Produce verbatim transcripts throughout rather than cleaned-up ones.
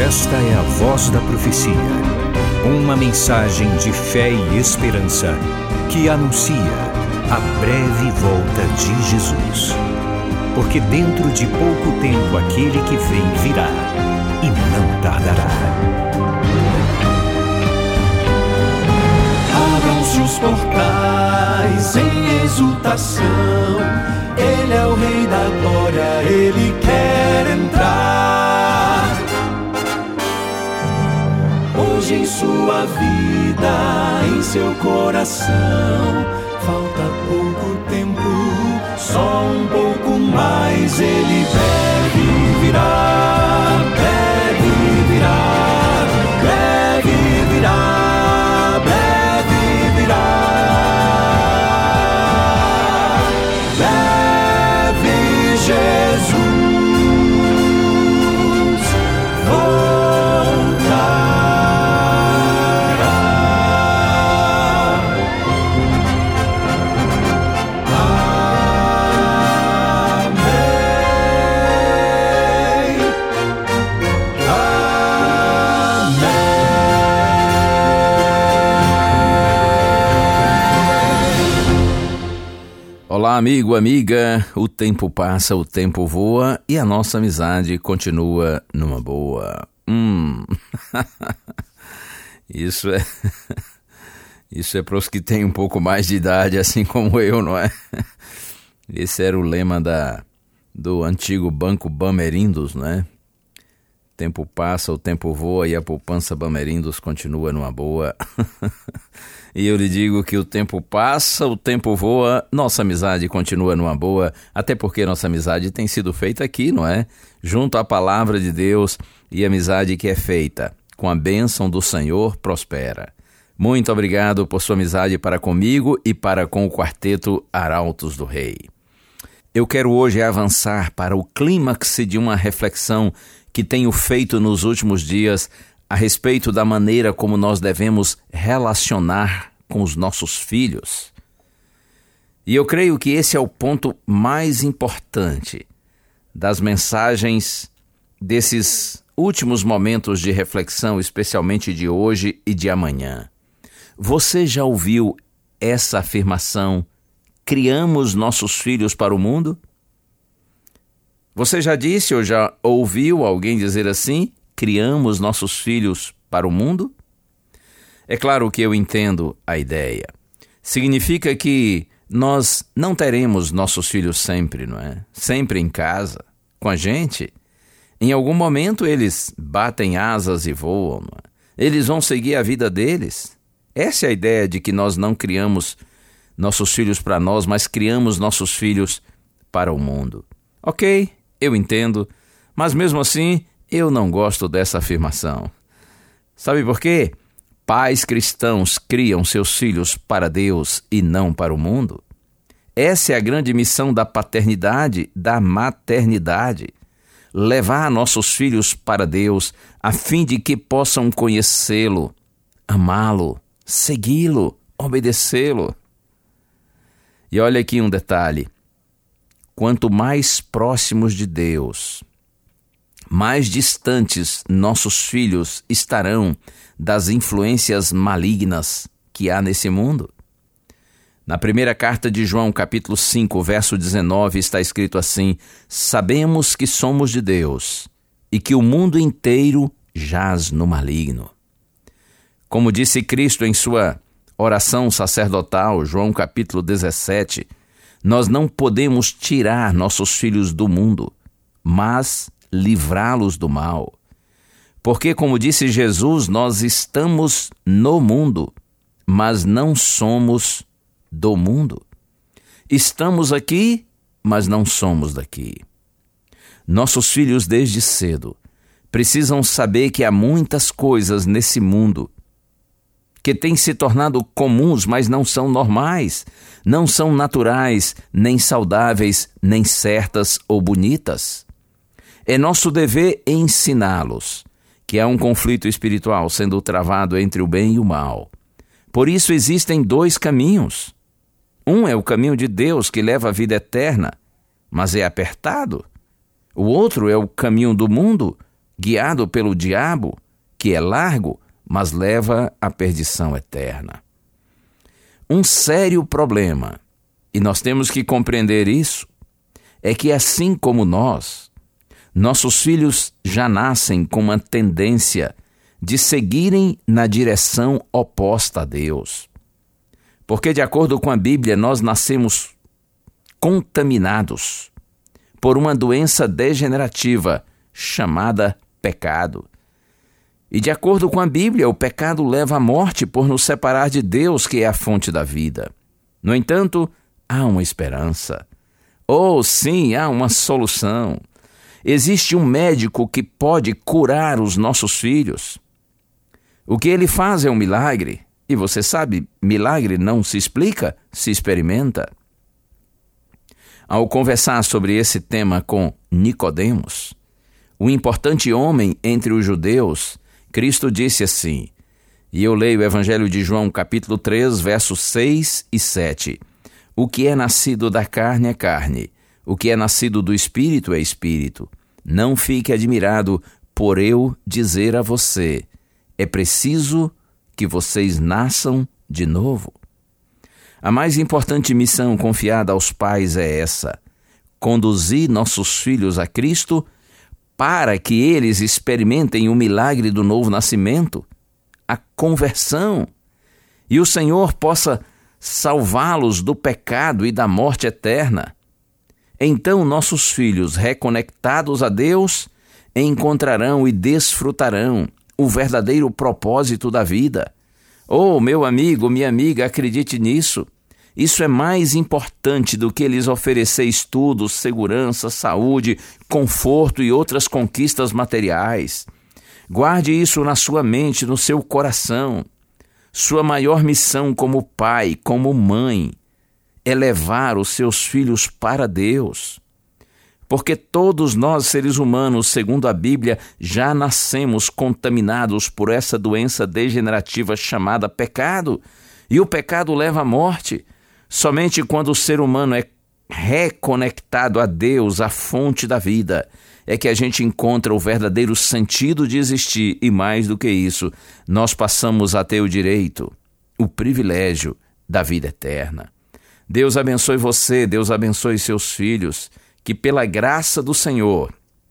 Esta é a Voz da Profecia, uma mensagem de fé e esperança que anuncia a breve volta de Jesus. Porque dentro de pouco tempo aquele que vem virá e não tardará. Abram-se os portais em exultação, Ele é o Rei da Glória, Ele quer entrar. Hoje em sua vida, em seu coração, falta pouco tempo, só um pouco mais. Ele deve virar, deve virar, deve virar, deve virar. Deve Jesus Olá, amigo, amiga, o tempo passa, o tempo voa e a nossa amizade continua numa boa. Hum, isso é, isso é para os que têm um pouco mais de idade, assim como eu, não é? Esse era o lema da, do antigo Banco Bamerindos, né? Tempo passa, o tempo voa e a poupança Bamerindos continua numa boa. E eu lhe digo que o tempo passa, o tempo voa, nossa amizade continua numa boa, até porque nossa amizade tem sido feita aqui, não é? Junto à palavra de Deus, e a amizade que é feita com a bênção do Senhor prospera. Muito obrigado por sua amizade para comigo e para com o quarteto Arautos do Rei. Eu quero hoje avançar para o clímax de uma reflexão que tenho feito nos últimos dias a respeito da maneira como nós devemos relacionar com os nossos filhos. E eu creio que esse é o ponto mais importante das mensagens desses últimos momentos de reflexão, especialmente de hoje e de amanhã. Você já ouviu essa afirmação: criamos nossos filhos para o mundo? Você já disse ou já ouviu alguém dizer assim? Criamos nossos filhos para o mundo? É claro que eu entendo a ideia. Significa que nós não teremos nossos filhos sempre, não é? Sempre em casa, com a gente. Em algum momento eles batem asas e voam, não é? Eles vão seguir a vida deles. Essa é a ideia de que nós não criamos nossos filhos para nós, mas criamos nossos filhos para o mundo. Ok, eu entendo, mas mesmo assim eu não gosto dessa afirmação. Sabe por quê? Pais cristãos criam seus filhos para Deus e não para o mundo. Essa é a grande missão da paternidade, da maternidade. Levar nossos filhos para Deus a fim de que possam conhecê-lo, amá-lo, segui-lo, obedecê-lo. E olha aqui um detalhe. Quanto mais próximos de Deus, mais distantes nossos filhos estarão das influências malignas que há nesse mundo. Na primeira carta de João, capítulo cinco, verso dezenove, está escrito assim: sabemos que somos de Deus e que o mundo inteiro jaz no maligno. Como disse Cristo em sua oração sacerdotal, João capítulo dezessete, nós não podemos tirar nossos filhos do mundo, mas livrá-los do mal. Porque, como disse Jesus, nós estamos no mundo, mas não somos do mundo. Estamos aqui, mas não somos daqui. Nossos filhos, desde cedo, precisam saber que há muitas coisas nesse mundo que têm se tornado comuns, mas não são normais, não são naturais, nem saudáveis, nem certas ou bonitas. É nosso dever ensiná-los que há um conflito espiritual sendo travado entre o bem e o mal. Por isso existem dois caminhos. Um é o caminho de Deus, que leva à vida eterna, mas é apertado. O outro é o caminho do mundo, guiado pelo diabo, que é largo, mas leva à perdição eterna. Um sério problema, e nós temos que compreender isso, é que assim como nós, nossos filhos já nascem com uma tendência de seguirem na direção oposta a Deus. Porque, de acordo com a Bíblia, nós nascemos contaminados por uma doença degenerativa chamada pecado. E, de acordo com a Bíblia, o pecado leva à morte por nos separar de Deus, que é a fonte da vida. No entanto, há uma esperança. Oh, sim, há uma solução. Existe um médico que pode curar os nossos filhos. O que ele faz é um milagre. E você sabe, milagre não se explica, se experimenta. Ao conversar sobre esse tema com Nicodemos, o importante homem entre os judeus, Cristo disse assim, e eu leio o Evangelho de João, capítulo três, versos seis e sete. O que é nascido da carne é carne, o que é nascido do Espírito é Espírito. Não fique admirado por eu dizer a você, é preciso que vocês nasçam de novo. A mais importante missão confiada aos pais é essa: conduzir nossos filhos a Cristo para que eles experimentem o milagre do novo nascimento, a conversão, e o Senhor possa salvá-los do pecado e da morte eterna. Então nossos filhos, reconectados a Deus, encontrarão e desfrutarão o verdadeiro propósito da vida. Oh, meu amigo, minha amiga, acredite nisso. Isso é mais importante do que lhes oferecer estudos, segurança, saúde, conforto e outras conquistas materiais. Guarde isso na sua mente, no seu coração. Sua maior missão como pai, como mãe, é levar os seus filhos para Deus. Porque todos nós, seres humanos, segundo a Bíblia, já nascemos contaminados por essa doença degenerativa chamada pecado. E o pecado leva à morte. Somente quando o ser humano é reconectado a Deus, a fonte da vida, é que a gente encontra o verdadeiro sentido de existir e, mais do que isso, nós passamos a ter o direito, o privilégio da vida eterna. Deus abençoe você, Deus abençoe seus filhos, que pela graça do Senhor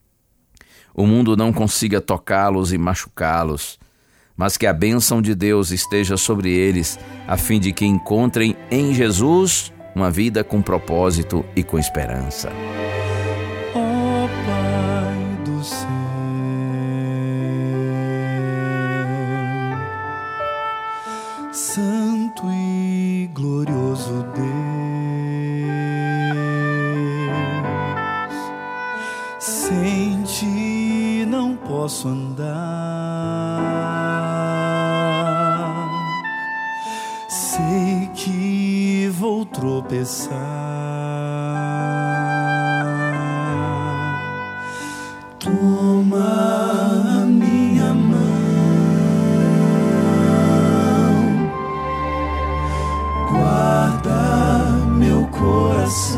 o mundo não consiga tocá-los e machucá-los, mas que a bênção de Deus esteja sobre eles, a fim de que encontrem em Jesus uma vida com propósito e com esperança. Ó Pai do céu, Santo e glorioso Deus, sem ti não posso andar, sei que vou tropeçar. Toma a minha mão, guarda meu coração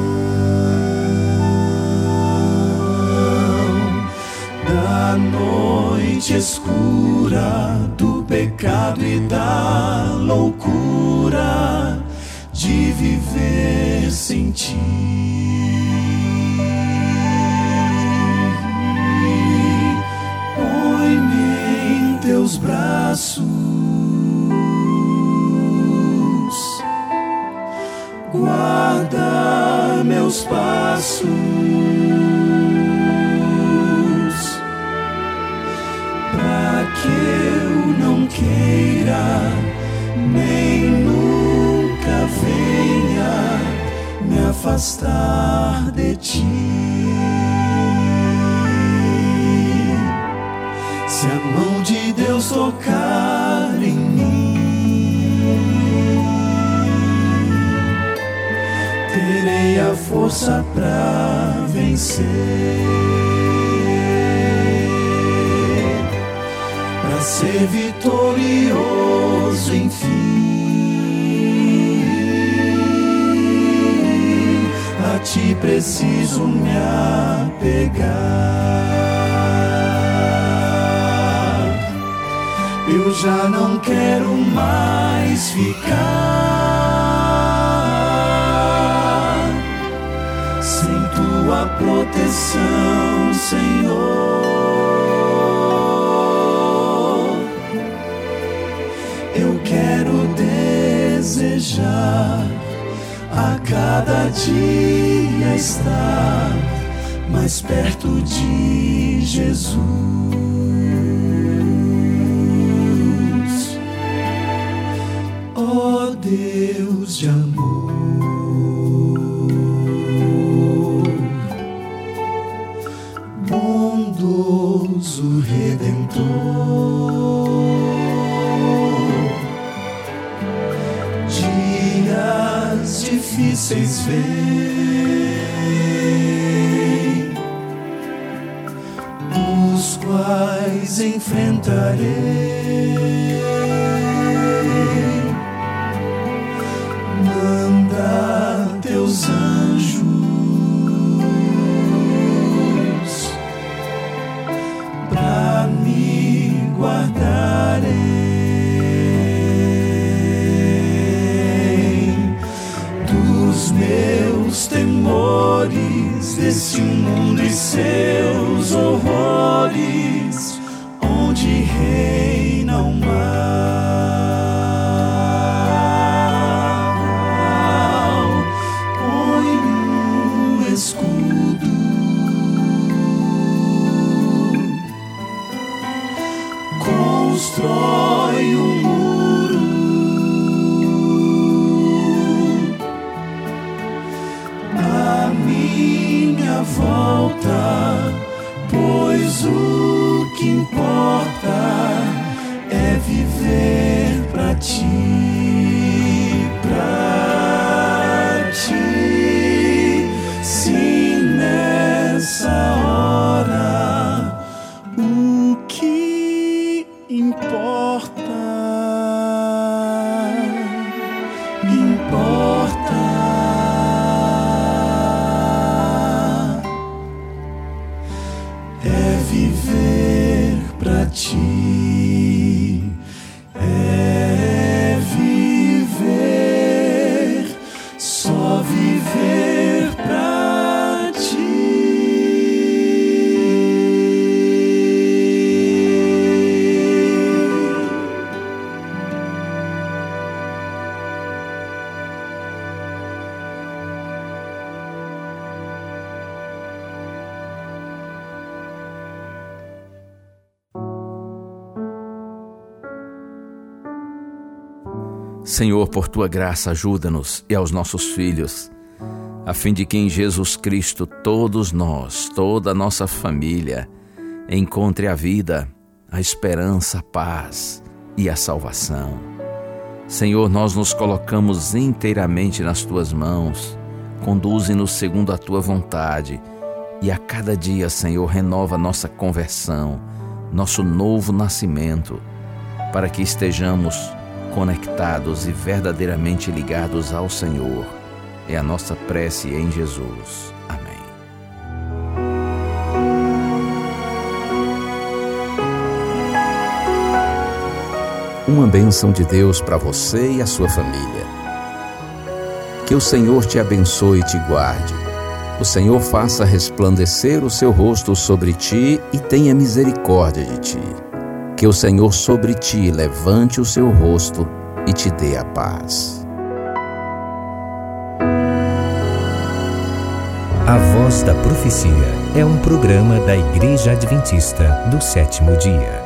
da noite escura, do pecado e da loucura de viver sem ti. Põe-me em teus braços, guarda meus passos, para que eu não queira nem nunca venha me afastar de ti. Se a mão de Deus tocar em mim, terei a força pra vencer, pra ser vitorioso enfim. A ti preciso me apegar, eu já não quero mais ficar sem tua proteção, Senhor. Eu quero desejar a cada dia estar mais perto de Jesus. Ó Deus de amor, bondoso Redentor, dias difíceis vêm, os quais enfrentarei. Manda teus anjos pra me guardarem dos meus temores, desse mundo e seus horrores, onde reina o mal. Põe um escudo, constrói um muro, à minha volta, pois o que importa é viver pra ti, pra ti. Se nessa hora o que importa, importa é viver pra ti, é viver, só viver pra ti. Senhor, por tua graça, ajuda-nos e aos nossos filhos, a fim de que em Jesus Cristo todos nós, toda a nossa família, encontre a vida, a esperança, a paz e a salvação. Senhor, nós nos colocamos inteiramente nas tuas mãos, conduze-nos segundo a tua vontade e a cada dia, Senhor, renova nossa conversão, nosso novo nascimento, para que estejamos conectados e verdadeiramente ligados ao Senhor. É a nossa prece em Jesus. Amém. Uma bênção de Deus para você e a sua família. Que o Senhor te abençoe e te guarde. O Senhor faça resplandecer o seu rosto sobre ti e tenha misericórdia de ti. Que o Senhor sobre ti levante o seu rosto e te dê a paz. A Voz da Profecia é um programa da Igreja Adventista do Sétimo Dia.